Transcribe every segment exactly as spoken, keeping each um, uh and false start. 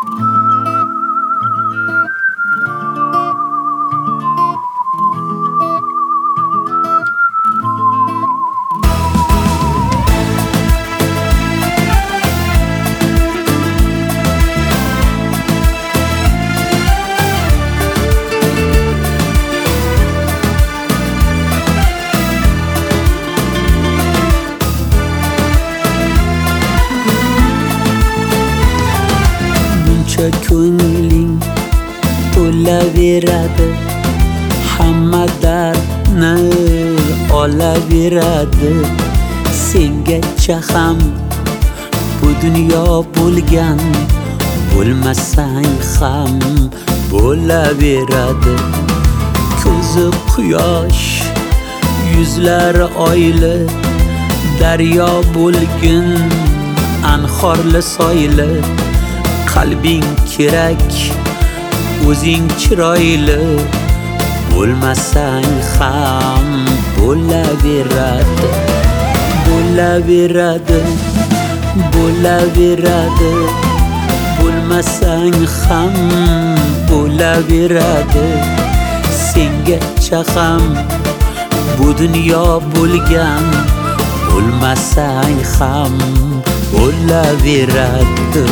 ko'ngling to'laveradi, hamma dardni olaveradi. Sengacha ham bu dunyo bo'lgan, bo'lmasang ham bo'laveradi. Ko'zi quyosh, yuzlari oyli, daryo bo'lgin anhorli soyli. Qalbing kerak, o'zing chiroyli, bo'lmasang ham bo'laveradi. Bo'laveradi, bo'laveradi, bo'lmasang ham bo'laveradi. Sengacha ham bu dunyo bo'lgan, bo'lmasang ham bo'laveradi.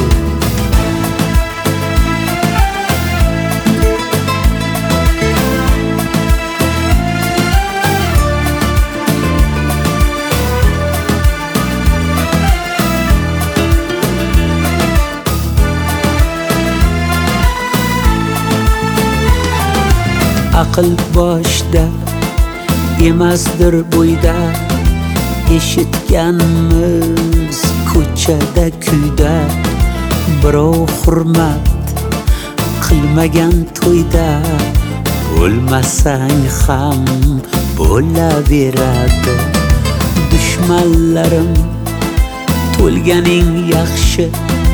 Aql boshda emasdir bo'yda, eshitganmiz ko'chada kuyda. Birov hurmat qilmagan to'yda, bo'lmasang ham bo'laveradi. Dushmanlarim to'lganing yaxshi,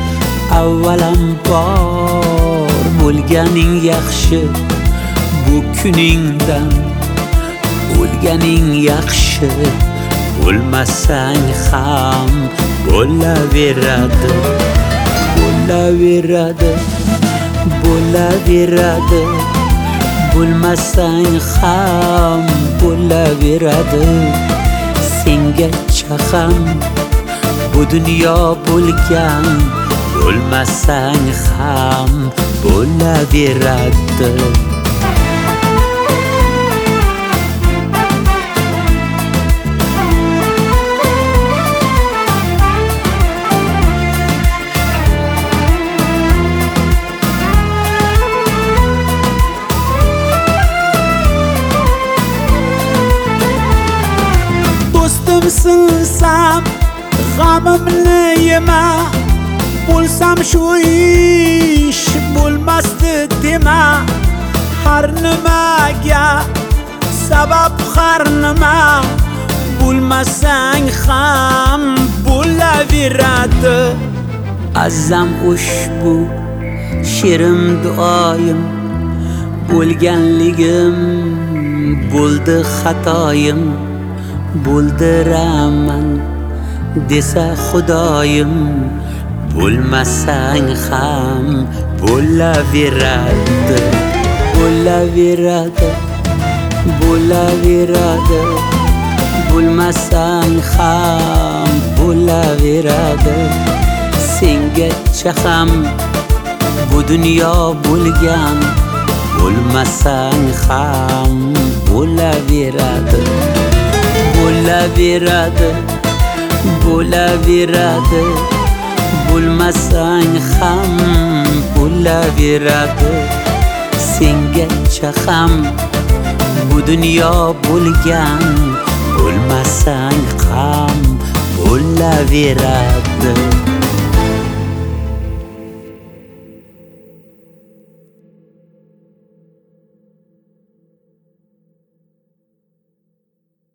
avvalambor bo'lganing yaxshi. Bu kuningdan o'lganing yaxshi, bo'lmasang ham bo'laveradi. Bo'laveradi, bo'laveradi, bo'lmasang ham bo'laveradi. Sengacha ham bu dunyo bo'lgan, bo'lmasang ham bo'laveradi. Sinsam g'amimni yema, bo'lsam shu ish bo'lmasdi dema. Har nimaga sabab har nima, bo'lmasang ham bo'laveradi. Azam ushbu she'rim duoyim, bo'lganligim bo'ldi xatoyim. Bo'ldiraman desa Xudoyim, bo'lmasang ham bo'laveradi. Bo'laveradi, bo'laveradi, bo'lmasang ham bo'laveradi. Sengacha ham bu dunyo bo'lgan, bo'lmasang ham bo'laveradi. Bo'laveradi, bo'laveradi, bo'lmasang ham bo'laveradi. Sengacha ham bu dunyo bo'lgan, bo'lmasang ham bo'laveradi.